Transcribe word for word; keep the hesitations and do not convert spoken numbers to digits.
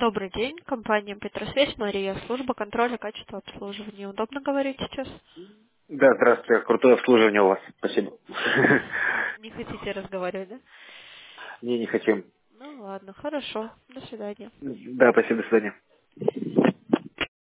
Добрый день, компания Петросвязь, Мария, служба контроля качества обслуживания. Удобно говорить сейчас? Да, здравствуйте. Крутое обслуживание у вас. Спасибо. Не хотите разговаривать, да? Не, не хотим. Ну ладно, хорошо. До свидания. Да, спасибо, до свидания.